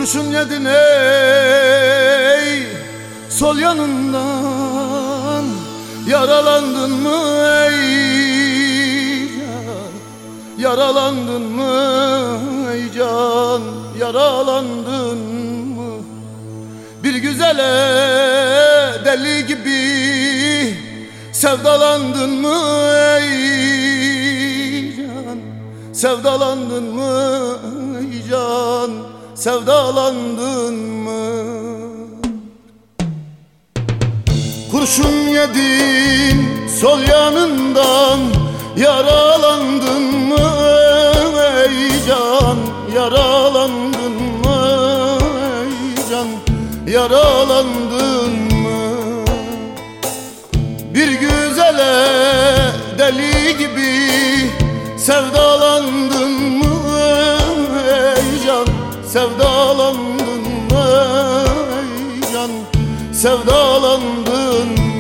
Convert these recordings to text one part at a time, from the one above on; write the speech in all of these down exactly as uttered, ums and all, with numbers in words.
Kurşun yedin ey sol yanından, yaralandın mı ey can, yaralandın mı ey can, yaralandın mı? Bir güzele deli gibi sevdalandın mı ey can, sevdalandın mı ey can, sevdalandın mı? Kurşun yedin sol yanından, yaralandın mı ey can, yaralandın mı ey can, yaralandın mı? Bir güzele deli gibi sevdalandın mı ey can, sevdalandın mı ey can, sevdalandın mı?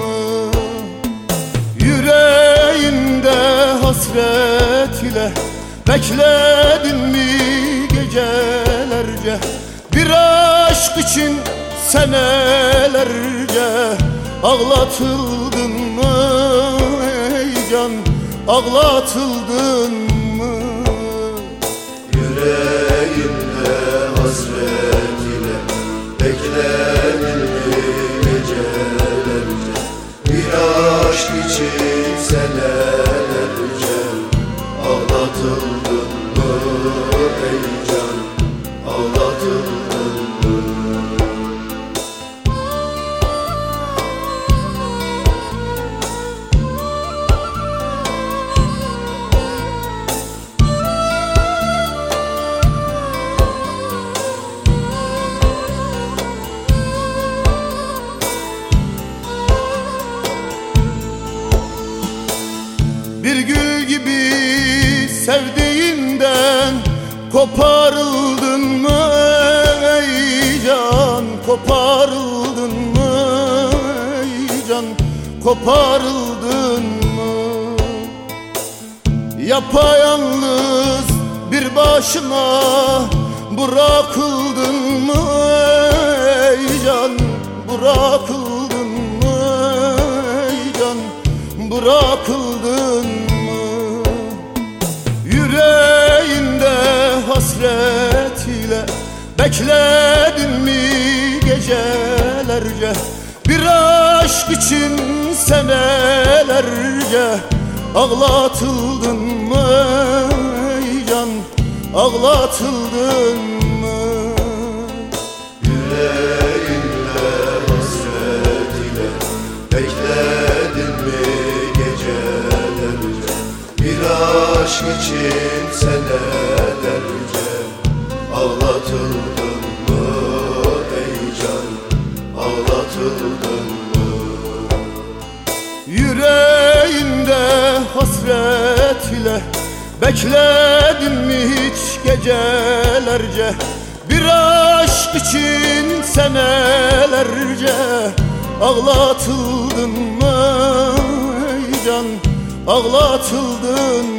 Yüreğinde hasret ile bekledin mi gecelerce? Bir aşk için senelerce ağlatıldın mı ey can, ağlatıldın mı? Yüreğimde hasret ile bekledin mi gecelerce? Bir aşk için senelerce ağlatıldın mı ey can, ağlatıldın mı? Bir gül gibi sevdiğinden koparıldın mı ey can, koparıldın mı ey can, koparıldın mı? Yapayalnız bir başına bırakıldın mı ey can, bırakıldın mı ey can, bırakıldın mı? Yüreğinde hasret ile bekledin mi gecelerce? Bir aşk için senelerce ağlatıldın mı ey can, ağlatıldın mı? Yüreğimde hasret ile bekledin mi gecelerce? Bir aşk için senelerce ağlatıldın mı ey can, ağlatıldın mı? Yüreğinde hasret ile bekledin mi hiç gecelerce? Bir aşk için senelerce ağlatıldın mı ey can, ağlatıldın